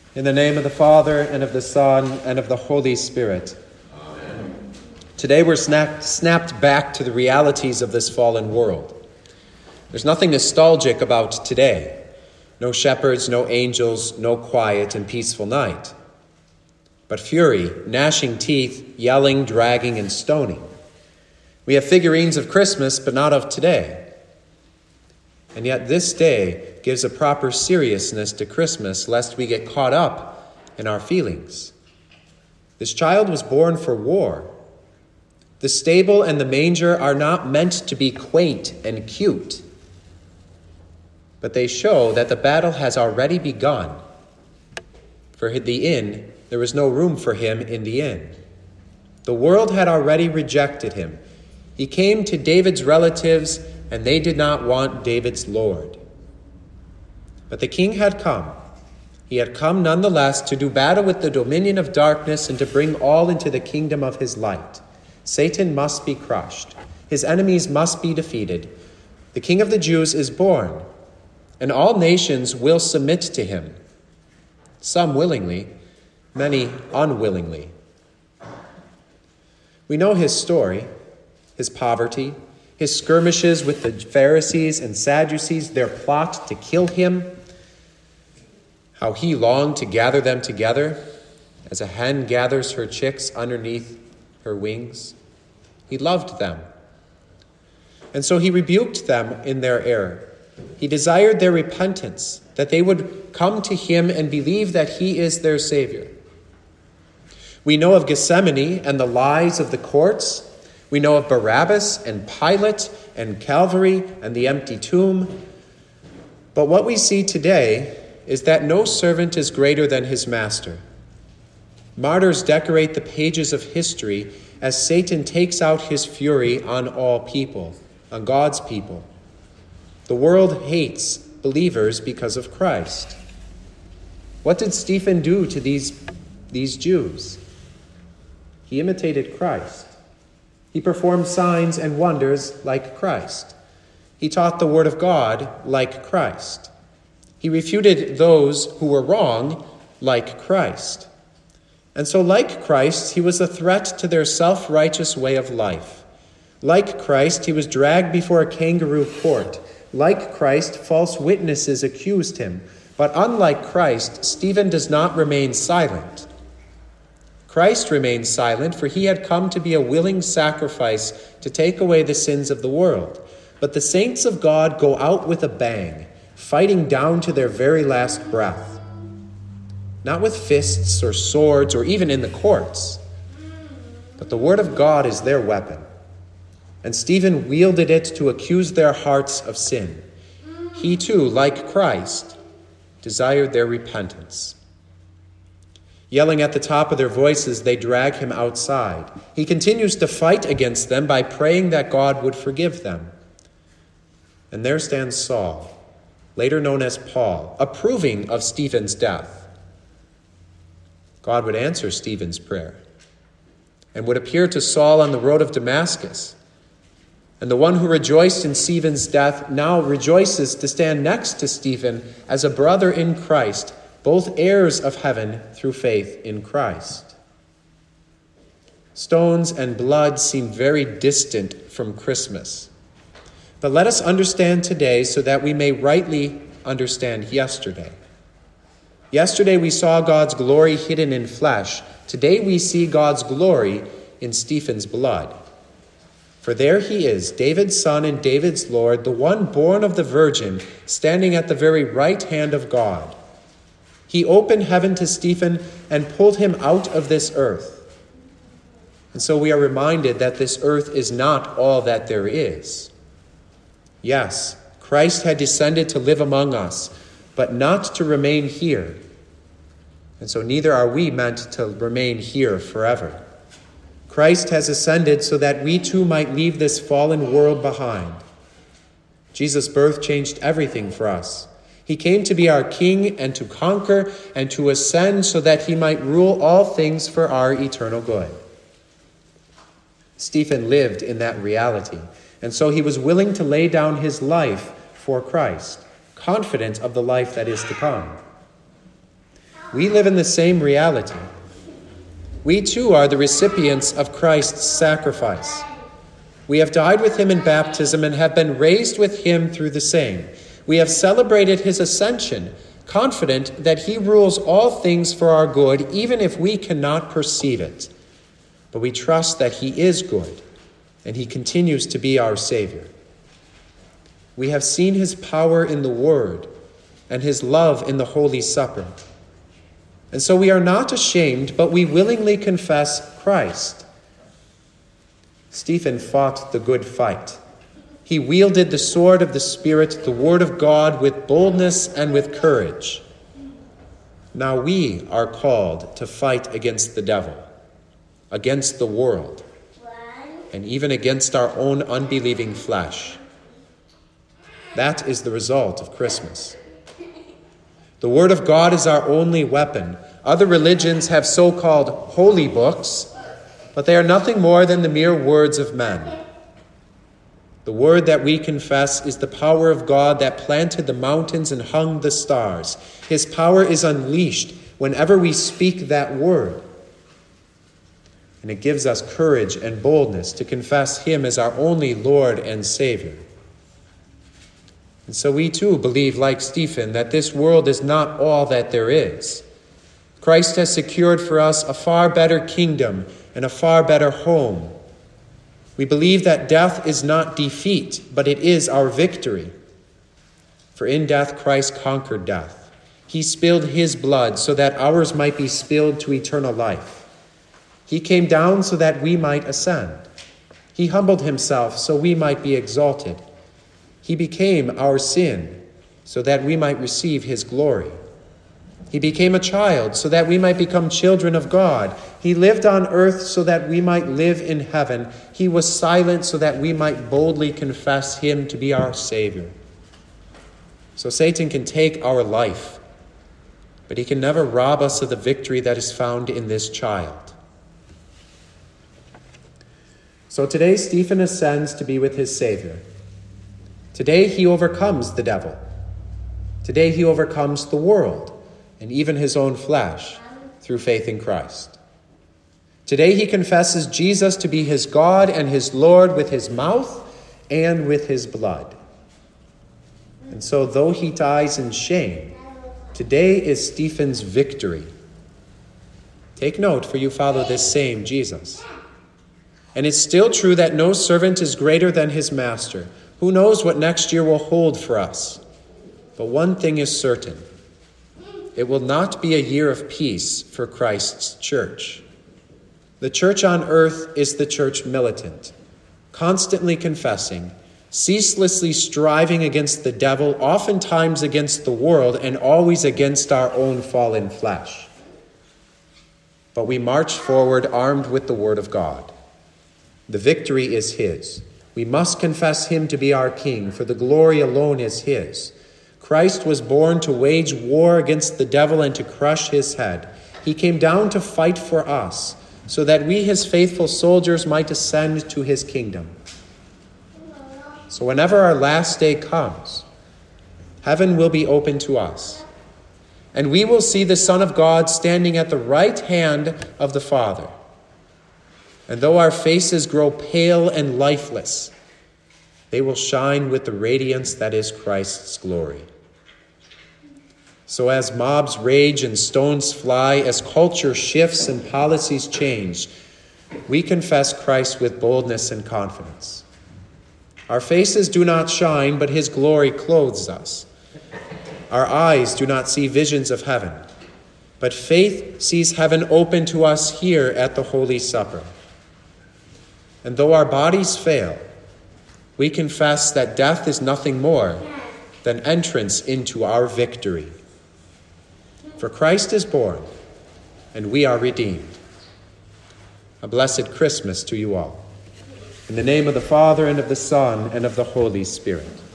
In the name of the Father, and of the Son, and of the Holy Spirit. Amen. Today we're snapped back to the realities of this fallen world. There's nothing nostalgic about today. No shepherds, no angels, no quiet and peaceful night. But fury, gnashing teeth, yelling, dragging, and stoning. We have figurines of Christmas, but not of today. And yet this day gives a proper seriousness to Christmas, lest we get caught up in our feelings. This child was born for war. The stable and the manger are not meant to be quaint and cute, but they show that the battle has already begun. For the inn, there was no room for him in the inn. The world had already rejected him. He came to David's relatives, and they did not want David's Lord. But the king had come. He had come nonetheless to do battle with the dominion of darkness and to bring all into the kingdom of his light. Satan must be crushed. His enemies must be defeated. The King of the Jews is born, and all nations will submit to him. Some willingly, many unwillingly. We know his story, his poverty, his skirmishes with the Pharisees and Sadducees, their plot to kill him, how he longed to gather them together as a hen gathers her chicks underneath her wings. He loved them. And so he rebuked them in their error. He desired their repentance, that they would come to him and believe that he is their Savior. We know of Gethsemane and the lies of the courts. We know of Barabbas and Pilate and Calvary and the empty tomb. But what we see today is that no servant is greater than his master. Martyrs decorate the pages of history as Satan takes out his fury on all people, on God's people. The world hates believers because of Christ. What did Stephen do to these Jews? He imitated Christ. He performed signs and wonders like Christ. He taught the word of God like Christ. He refuted those who were wrong like Christ. And so like Christ, he was a threat to their self-righteous way of life. Like Christ, he was dragged before a kangaroo court. Like Christ, false witnesses accused him. But unlike Christ, Stephen does not remain silent. Christ remained silent, for he had come to be a willing sacrifice to take away the sins of the world. But the saints of God go out with a bang, fighting down to their very last breath. Not with fists or swords or even in the courts, but the word of God is their weapon. And Stephen wielded it to accuse their hearts of sin. He too, like Christ, desired their repentance. Yelling at the top of their voices, they drag him outside. He continues to fight against them by praying that God would forgive them. And there stands Saul, later known as Paul, approving of Stephen's death. God would answer Stephen's prayer and would appear to Saul on the road of Damascus. And the one who rejoiced in Stephen's death now rejoices to stand next to Stephen as a brother in Christ, both heirs of heaven through faith in Christ. Stones and blood seem very distant from Christmas. But let us understand today so that we may rightly understand yesterday. Yesterday we saw God's glory hidden in flesh. Today we see God's glory in Stephen's blood. For there he is, David's son and David's Lord, the one born of the Virgin, standing at the very right hand of God. He opened heaven to Stephen and pulled him out of this earth. And so we are reminded that this earth is not all that there is. Yes, Christ had descended to live among us, but not to remain here. And so neither are we meant to remain here forever. Christ has ascended so that we too might leave this fallen world behind. Jesus' birth changed everything for us. He came to be our king and to conquer and to ascend so that he might rule all things for our eternal good. Stephen lived in that reality, and so he was willing to lay down his life for Christ, confident of the life that is to come. We live in the same reality. We too are the recipients of Christ's sacrifice. We have died with him in baptism and have been raised with him through the same. We have celebrated his ascension, confident that he rules all things for our good, even if we cannot perceive it. But we trust that he is good, and he continues to be our Savior. We have seen his power in the Word and his love in the Holy Supper. And so we are not ashamed, but we willingly confess Christ. Stephen fought the good fight. He wielded the sword of the Spirit, the Word of God, with boldness and with courage. Now we are called to fight against the devil, against the world, and even against our own unbelieving flesh. That is the result of Christmas. The Word of God is our only weapon. Other religions have so-called holy books, but they are nothing more than the mere words of men. The word that we confess is the power of God that planted the mountains and hung the stars. His power is unleashed whenever we speak that word. And it gives us courage and boldness to confess him as our only Lord and Savior. And so we too believe, like Stephen, that this world is not all that there is. Christ has secured for us a far better kingdom and a far better home. We believe that death is not defeat, but it is our victory. For in death Christ conquered death. He spilled his blood so that ours might be spilled to eternal life. He came down so that we might ascend. He humbled himself so we might be exalted. He became our sin so that we might receive his glory. He became a child so that we might become children of God. He lived on earth so that we might live in heaven. He was silent so that we might boldly confess him to be our Savior. So Satan can take our life, but he can never rob us of the victory that is found in this child. So today Stephen ascends to be with his Savior. Today he overcomes the devil. Today he overcomes the world and even his own flesh through faith in Christ. Today he confesses Jesus to be his God and his Lord with his mouth and with his blood. And so though he dies in shame, today is Stephen's victory. Take note, for you follow this same Jesus. And it's still true that no servant is greater than his master. Who knows what next year will hold for us? But one thing is certain. It will not be a year of peace for Christ's church. The church on earth is the church militant, constantly confessing, ceaselessly striving against the devil, oftentimes against the world, and always against our own fallen flesh. But we march forward armed with the word of God. The victory is his. We must confess him to be our king, for the glory alone is his. Christ was born to wage war against the devil and to crush his head. He came down to fight for us, so that we, his faithful soldiers, might ascend to his kingdom. So whenever our last day comes, heaven will be open to us, and we will see the Son of God standing at the right hand of the Father. And though our faces grow pale and lifeless, they will shine with the radiance that is Christ's glory. So as mobs rage and stones fly, as culture shifts and policies change, we confess Christ with boldness and confidence. Our faces do not shine, but his glory clothes us. Our eyes do not see visions of heaven, but faith sees heaven open to us here at the Holy Supper. And though our bodies fail, we confess that death is nothing more than entrance into our victory. For Christ is born, and we are redeemed. A blessed Christmas to you all. In the name of the Father, and of the Son, and of the Holy Spirit.